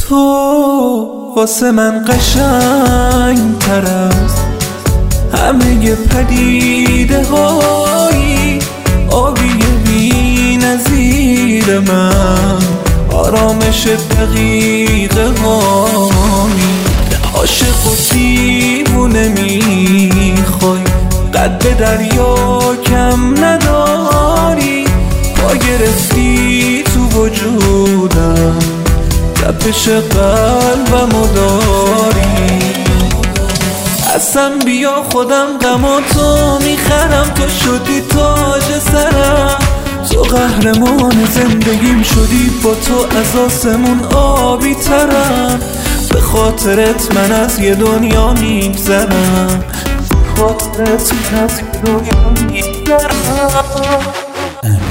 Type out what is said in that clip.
تو واسه من قشنگ تر از همه پدیده هایی، آبی بی نظیر من، آرامش دقیقه هایی. عاشق و دیوونه میخوای، قد دریا کم نداری، پا گرفتی تو وجودم، تپش قلبمو داری. اصلا بیا خودم غماتو میخرم، تو شدی تاج سرم، تو قهرمان زندگیم شدی، با تو از آسمون آبی ترم. به خاطرت من از یه دنیا میگذرم، به خاطرت من از یه دنیا میگذرم.